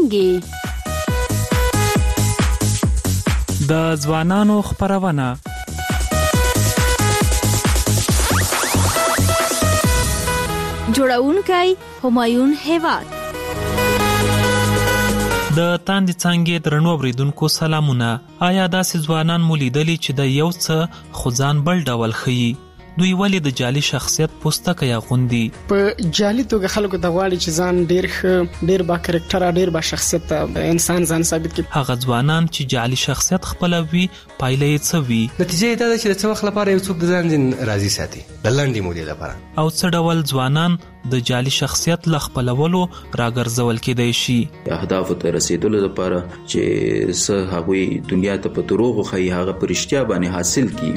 څانګې. د ځوانانو خپرونه. جوړونکی همایون هیواد. د تاندې څانګې درنو اوریدونکو سلامونه. آیا داسې ځوانان مو لیدلي چې د یو څه خو ځان بل ډول ښیي؟ دوی ولې د جعلي شخصیت پوستکی اغوندي؟ په جعلي توګه خلکو د غواړي چې ځان ډیر ښه، ډیر با کرکټر، ډیر با شخصیت انسان ځان ثابت کړي. هغه ځوانان چې جعلي شخصیت خپلوي پایله یې څه وي؟ نتیجه دا ده چې د څه وخت لپاره یو څوک د ځان راضي ساتي، د لنډې مودې لپاره. او څه ډول ځوانان د جعلي شخصیت له خپلولو راګرځول کېدای شي؟ اهدافو ته رسیدلو لپاره چې څه هغوی دنیا ته په دروغو ښیي هغه په رښتیا باندې حاصل کړي.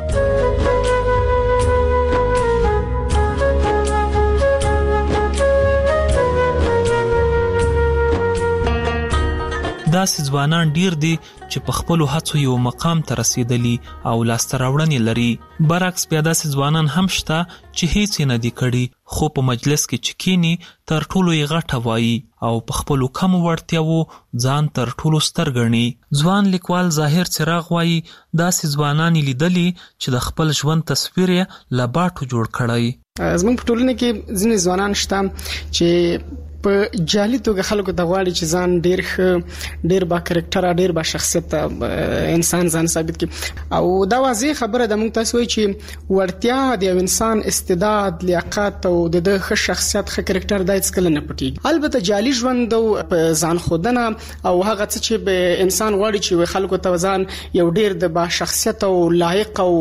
داسې ځوانان ډیر دي چې په خپلو هڅو یو مقام ته رسیدلي او لاسته راوړنې لري. برعکس بیا داسې ځوانان هم شته چې هیڅ نه دي کړي، خو په مجلس کې چې کینی تر ټولو یې غټه وایي او په خپلو کمو وړتیاوو ځان تر ټولو ستر ګڼي. ځوان لیکوال ظاهر څراغ وایي داسې ځوانان لیدلي چې د خپل ژوند تصویر یې له باټو جوړ کړی. زموږ په ټولنه کې ځینې ځوانان شته چې په جعلي توګه خلکو د غواړي چې ځان ډیر ښه، ډیر با کرکټر، ډیر با شخصیت انسان ځان ثابت کړي. او دا واضح خبره ده، موږ تاسو وایي چې ورتیا د یو انسان استعداد، لیاقت او د ښه شخصیت، ښه کرکټر د هیڅ کله نه پټیږي. البته جعلي ژوند او ځان خودنه او هغه څه چې به انسان غواړي چې خلکو ته ځان یو ډیر د با شخصیت او لایق او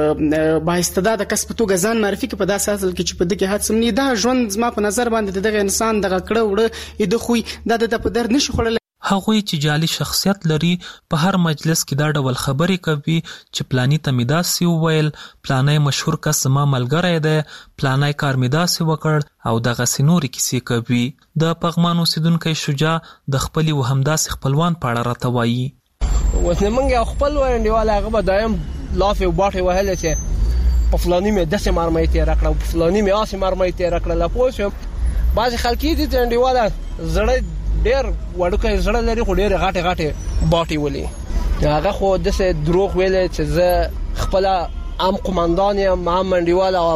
با استعداد کس په توګه ځان معرفي کړي، په داسې حال کې چې په دغه حادثه نه دا ژوند زما په نظر باندې دغه انسان دغه کړه وړه د خوې د په در نشي خړل. هغوی چې جعلي شخصیت لري په هر مجلس کې دا ډول خبرې کوي چې پلانی ته می داسې وویل، پلانی مشهور کس زما ملګری دی، پلانی کار می داسې وکړ او دغسې نورې کیسې کوي. د پغمان اوسیدونکی شجاع د خپلې و همداسې خپلوان په اړه راته وایي. اوس نه موږ یو خپل انډیوال هغه به دایم لافې او باټې وهلې چې په فلاني مې داسې مرمۍ تېره کړه، په فلاني مې هسې مرمۍ تېره کړله. پوه شوم بعضې خلک دي چې انډیواله زړه ډېر وړوکی زړه لري خو ډېرې غټې غټې باټې ولي. هغه خو داسې دروغ ویلی چې زه خپله هم قمندان یم، هم انډیواله او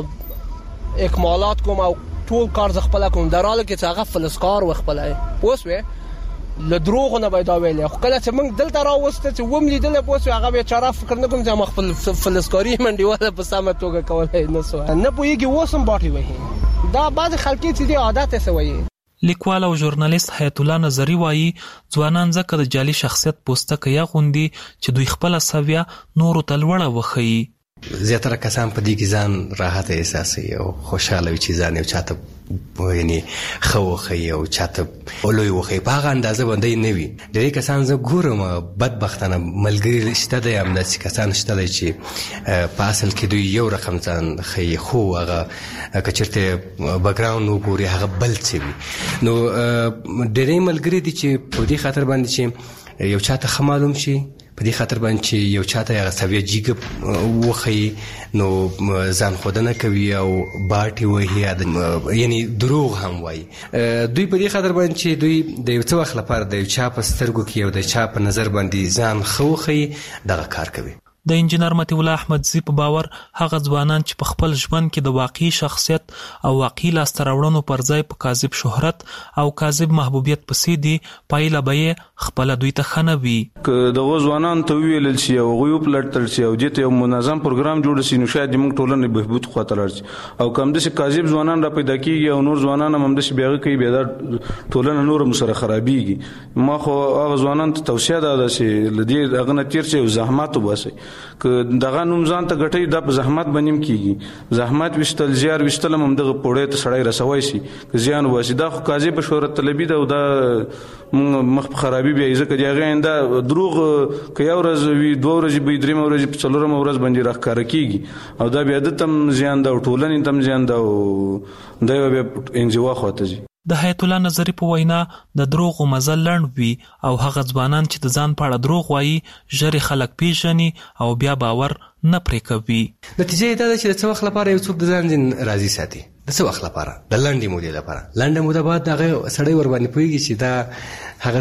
اکمالات کوم او ټول کار زه خپله کوم، در حاله کې چې هغه فلسکار و خپله. پوه شوې له دروغو نه به دا ویلی. خو کله چې موږ دلته راوسته چې وم لیدلی، پوه شوې هغه بیچاره فکر نه کوم چې ما خپل فلسکاري انډیواله په سمه توګه کولی نه سوه، نه پوهېږي اوس هم باټې وهي. دا بعضې خلکې چې دی عادت یې څه وایي. لیکوال او ژورنالیست حیات الله نظري وایي ځوانان ځکه د جعلي شخصیت پوستکی اغوندي چې دوی خپله سویه نورو ته لوړه وښیي. زیاتره کسان په دې کې ځان راحت احساسوي او خوشاله وي چې ځان یو چاته یعنی ښه وښیي او چاته لوی وښیي، په هغه اندازه باندې نه وي. ډېری کسان زه ګورم بدبختانه ملګري شته دی، همداسې کسان شته دی چې په اصل کې دوی یو رقم ځان ښیي، خو هغه که چېرته بیکګراونډ وګوري هغه بل څه وي. نو ډېری ملګري دي چې په دې خاطر باندې چې یو چاته ښه معلوم شي، په دې خاطر باندې چې یو چاته هغه سویه جیګه وښیي، نو ځان خودنه کوي او باټې وهي، یعنی دروغ هم وایي. دوی په دې خاطر باندې چې دوی د یو څه وخت لپاره د یو چا په سترګو کې او د چا په نظر باندې ځان ښه وښیي، دغه کار کوي. د انجینر مطیع الله احمدزي په باور هغه ځوانان چې په خپل ژوند کې د واقعي شخصیت او واقعي لاسته راوړنو پر ځای په کاذب شهرت او کاذب محبوبیت پسې دي، پایله به یې خپله دوی ته ښه نه وي. که دغو ځوانانو ته وویلل شي او هغوی وپلټل شي او دې ته یو منظم پروګرام جوړ شي، نو شاید زموږ ټولنې بهبود خواته لاړ شي. او که همداسې کاذب ځوانان را پیدا کېږي او نور ځوانان هم همداسې بې هغه کوي، بیا دا ټولنه نور هم سره خرابېږي. ما خو هغه ځوانانو ته توصیه دا ده چې له دې هغه نه تېر شي او زحمت وباسئ. که دغه نوم ځان ته ګټئ، دا په زحمت باندې هم کېږي. زحمت ویشتل، زیار ویشتل هم دغه پوړۍ ته سړی رسوی شي که زیان وباسي. دا خو کاذبه شهرت طلبي ده او دا مخ په خرابي بیایي، ځکه د هغې آینده دروغ که یو ورځ وي، دوه ورځې به وي، درېیمه ورځ په څلورمه ورځ باندې راښکاره کېږي او دا بیا ده ته هم زیان ده او ټولنې ته هم زیان ده او دی به بیا انزوا خواته ځي. د حیات الله نظري په وینا د دروغو مزل لنډ وي او هغه ځوانان چې د ځان په اړه دروغ وایي ژر خلک پیژني او بیا باور نه پرې کوي. نتیجه یې دا ده چې د څه وخت لپاره یو څوک د ځان راضي ساتي، د څه وخت لپاره، د لنډې مودې لپاره. لنډه موده بعد هغه سړی ور باندې پوهېږي چې دا هغه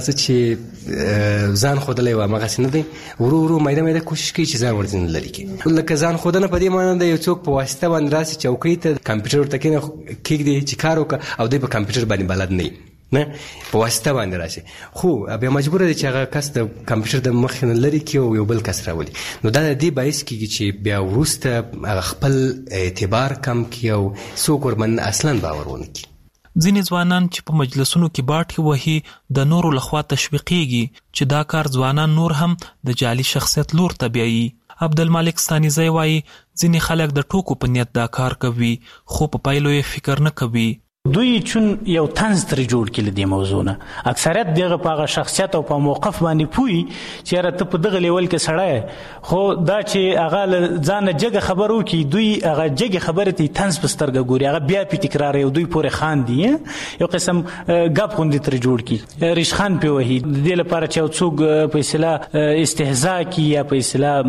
چې ځان خودلې و مغه سن دی ورو مېده کوشش کوي چې ځان ورځین لري کی لکه ځان خودنه په دې معنی دی یو څوک په واسطه باندې راسي چوکۍ ته کمپیوټر ته کې دی چې کار وکړي او د کمپیوټر باندې بلد نه په واسطه باندې راشي خو بیا مجبور دي چې هغه کس د کمپیوټر د مخ نه لري کی او یو بل کس راولي نو دا د دې باعث کیږي چې بیا ورسته خپل اعتبار کم کی او څوک ورمن اصلا باور ونه کی. ځینې ځوانان چې په مجلسونو کې باټي وهي د نورو لخوا تشویقیږي چې دا کار ځوانان نور هم د جعلي شخصیت لور ته بیایي. عبدالمالک ستانیزی وایي ځینې خلک د ټوکو په نیت دا کار کوي خو په پایلو یې فکر نه کوي. دوی چون یو طنز ترې جوړ کړي د دې موضوع نه اکثریت دغه په هغه شخصیت او په موقف باندې پوي چې راته په دغه لیول کې سړی خو دا چې هغه ځان جګه خبرو کې دوی هغه جګه خبره ته طنز په سترګه ګوري هغه بیا په تکرار یو دوی پورې خاندي یو قسم غاب خوندې ترې جوړ کړي ریشخان په وهي د دې لپاره چې څوک په اصطلاح استهزاء کوي یا په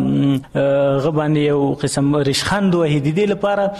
اصطلاح غبانې یو قسم ریشخان وهي د دې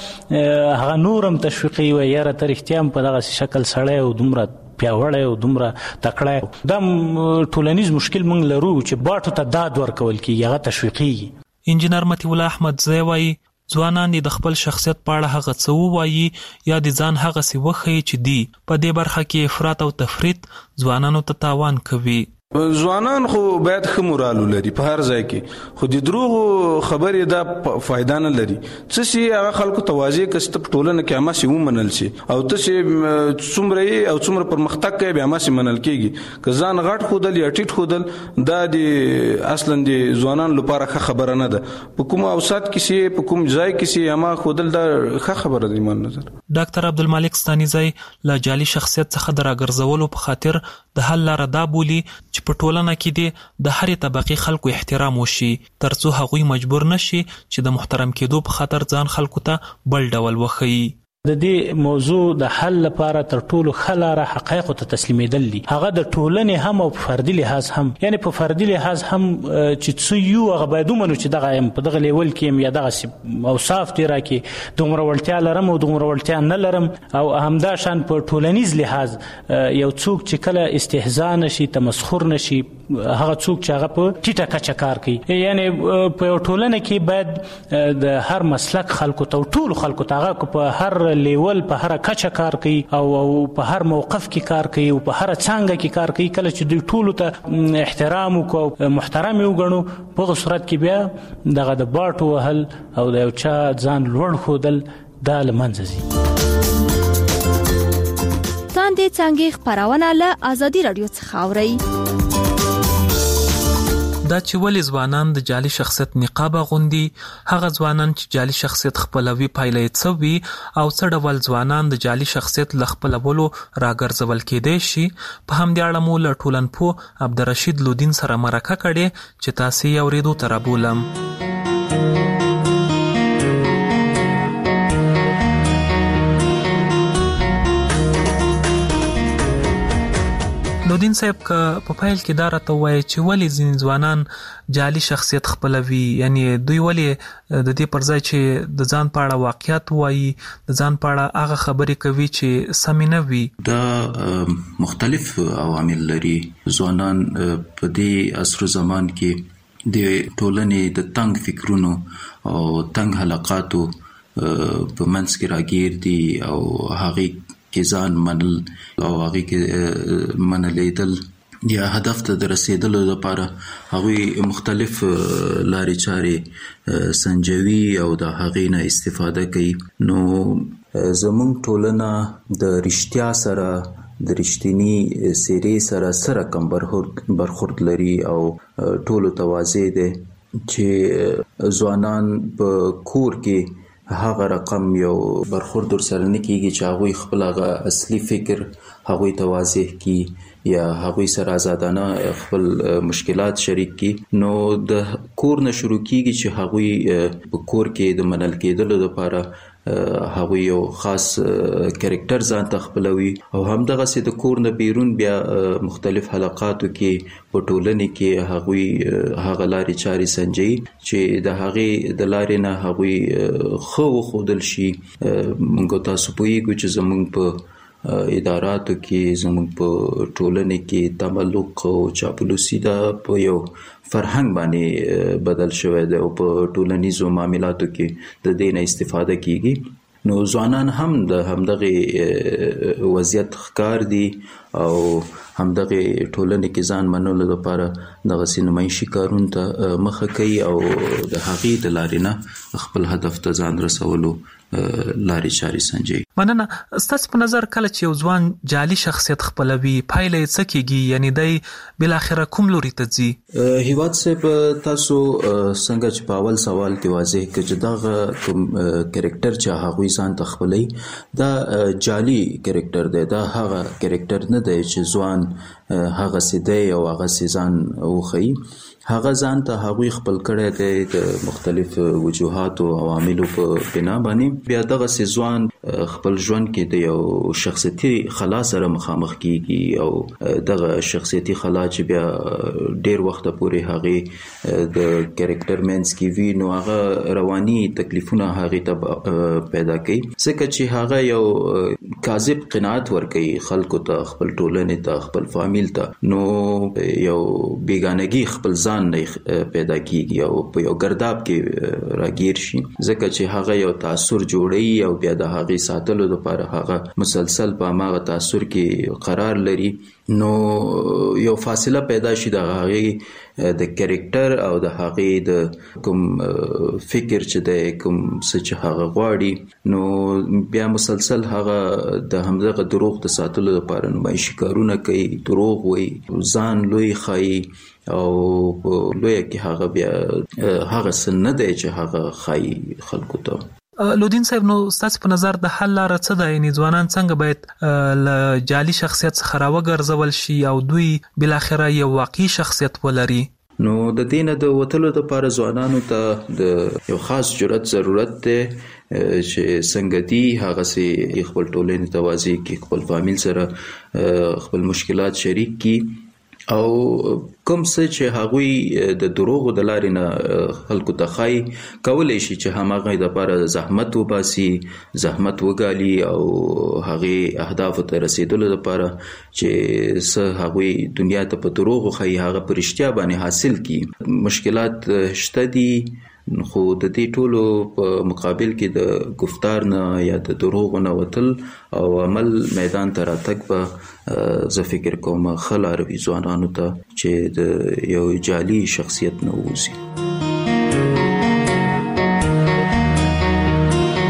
لپاره هغه نورم تشویقي وي یا ترختیا په دغه شکل سړی او دومره پیاوړی او دومره تکړه دا ټولنیز مشکل موږ لرو چې باټو ته داد ورکول کېږي هغه تشویقي. انجینر مطیع الله احمدزی وایي ځوانان د خپل شخصیت په اړه هغه څه ووایي یا د ځان هغه څه وښیي چې دی په دې برخه کې افراط او تفریط ځوانانو ته تاوان کوي. ځوانان خو باید ښه مورال ولري په هر ځای کې خو د دروغو خبرې دا فایده نه لري څه شي هغه خلکو توازی کسته په ټولنه کې هم سي ومنل شي او ته چې څومره او څومره پرمختګ کوي بیا هم سي منل کېږي که ځان غټ خودل یا ټیټ خودل دا د اصلا د ځوانان لپاره ښه خبره نه ده په کوم اوسات کې سي په کوم ځای کې سي هم خودل دا ښه خبره ده ایمان نظر. ډاکټر عبدالمالک ستانیزی لا جعلي شخصیت څخه دراګرځولو په خاطر د حل لاره دا بولي چې په ټولنه کې د هرې طبقې خلکو احترام وشي ترڅو هغوی مجبور نشي چې د محترم کېدو په خاطر ځان خلکو ته بل ډول وښیي. د دې موضوع د حل لپاره تر ټولو ښه لاره حقایقو ته تسلیمېدل دي هغه د ټولنې هم او په فردي لحاظ هم یعنی په فردي لحاظ هم چې څه یو هغه باید ومنو چې دغه په دغه لیول کې یا دغه اوصاف دي راکې دومره وړتیا لرم او دومره وړتیا نه لرم او همدا شان په ټولنیز لحاظ یو څوک چې کله استهزاء نشي تمسخر نشي هغه څوک چې هغه په ټیټه کچه کار کوي یعنی په ټولنه کې باید د هر مسلک خلکو ته ټول خلکو ته هغه په هر لیول په هر کچه کار کوي او په هر موقف کې کار کوي او په هر څنګه کې کار کوي کله چې دوی ټول ته احترام او محترم وګڼو په صورت کې بیا دغه د باټو وهل او د یو چا ځان لوړ خودل دا لمنځه ځي. تاندې څنګه خبرونه له ازادي رادیو څخه اوري دا چې ولې ځوانان د جعلي شخصیت نقاب غوندي هغه ځوانان چې جعلي شخصیت خپلوي پایله یې څه وي او څه ډول ځوانان د جعلي شخصیت له خپلولو راګرځول کېدای شي په همدې اړه مو له ټولنپوه عبدالرشید لودین سره مرکه کړې چې تاسو یې اورېدو ته رابولم. لودین صاحب که په پیل کې دا راته وایي چې ولې ځینې ځوانان جعلي شخصیت خپلوي یعنی دوی ولې د دې پر ځای چې د ځان په اړه واقعیت وایي د ځان په اړه هغه خبرې کوي چې سمې نه وي. دا مختلف عوامل لري. ځوانان په دې عصر زمان کې د ټولنې د تنگ فکرونو او تنگ حلقاتو په منځ کې راګیر دي او هغه کې ځان منل او هغه کې منلیدل یا هدف ته رسیدلو لپاره هغه مختلف لارې چارې سنجوي او د هغه نه استفاده کوي. نو زموږ ټولنه د رښتیا سره د رښتینی سیرې سره کم برخورد لري او ټولو توازی ده چې ځوانان په کور کې هغه رقم یو برخورد در سره نه کیږي چې هغه خپل هغه اصلي فکر هغه توازیح کی یا هغه سره آزادانه خپل مشکلات شریک کی. نو د کور نه شروع کیږي چې هغه په کور کې د منل کېدلو لپاره هغه یو خاص کریکټر ځان ته خپلوي او همدغه سي د کور نه بیرون بیا مختلف حلقاتو کې په ټولنه کې هغه لارې چارې سنجي چې د هغه د لارې نه هغه خو خودل شي. موږ تاسو پوهیږو چې زموږ په اداراتو کې زموږ په ټولنه کې تملق او چاپلوسي دا په یو فرهنګ باندې بدل شوی دی او په ټولنیزو معاملاتو کې د دې نه استفاده کیږي. نو ځوانان هم د همدغه وضعیت ښکار دي او همدغه ټولنې کې ځان منلو لپاره دغسې نمایشي کارونو ته مخه کوي او د هغې د لارې نه خپل هدف ته ځان رسولو لارې چارې سنجوي. مننه. ستاسو په نظر کله چې یو ځوان جعلي شخصیت خپلوي پایله یې څه کیږي؟ یعنی دی بالاخره کوم لوري ته ځي؟ هیواد صاحب تاسو څنګه چې په اول سوال کې واضح کړ چې دغه کوم کریکټر چې هغوی ځان ته خپلوي دا جعلي کریکټر دی، دا هغه کریکټر نه دی چې ځوان هغه سي دی او هغه سي ځان وښيي. هغه ځان ته هغوی خپل کړی دی د مختلف وجوهاتو او عواملو په بنا باندې. بیا دغسې ځوان خپل ژوند کې د یو شخصیتي خلا سره مخامخ کیږي او دغه شخصیتي خلا چې بیا ډیر وخت پورې هغې د کریکټر مینس کې وي نو هغه رواني تکلیفونه هغې ته پیدا کوي، ځکه چې هغه یو کاذب قناعت ورکوي خلکو ته، خپل ټولنې ته، خپل فامیل ته. نو یو بیګانګي خپل ځان نه پیدا کیږي او په یو ګرداب کې راګیر شي، ځکه چې هغه یو تاثر جوړوي او بیا د هغې ساتلو لپاره هغه مسلسل په هماغه تاثر کې قرار لري. نو یو فاصله پیدا شي د هغې د کریکټر او د هغې د کوم فکر چې د کوم څه چې هغه غواړي، نو بیا مسلسل هغه د همدغه دروغ د ساتلو لپاره نمایشي کارونه کوي، دروغ وایي، ځان لوی ښایي او لویه کې هغه بیا هغه څه نه دی چې هغه ښایي خلکو ته. لودین صاحب، نو ستاسو په نظر د حل لاره څه ده؟ یعنې ځوانان څنګه باید له جعلي شخصیت څخه راوګرځول شي او دوی بالاخره یو واقعي شخصیت ولري؟ نو د دې نه د وتلو لپاره ځوانانو ته د یو خاص جرأت ضرورت دی چې څنګه دي هغسې خپل ټولنې ته واضح کړي، خپل فامیل سره خپل مشکلات شریک کړي او کوم څه چې هغوی د دروغو د لارې نه خلکو ته ښایي کولی شي چې هماغه دپاره زحمت وباسي، زحمت وګالي او هغې اهدافو ته رسېدلو لپاره چې څه هغوی دنیا ته په دروغو ښایي هغه په رښتیا باندې حاصل کړي. مشکلات شته دي خو د دې ټولو په مقابل کې د گفتار نه یا د دروغو نه وتل او عمل میدان ته راتګ به زه فکر کوم ښه لاره وي ځوانانو ته چې د یو جعلي شخصیت نه ووځي.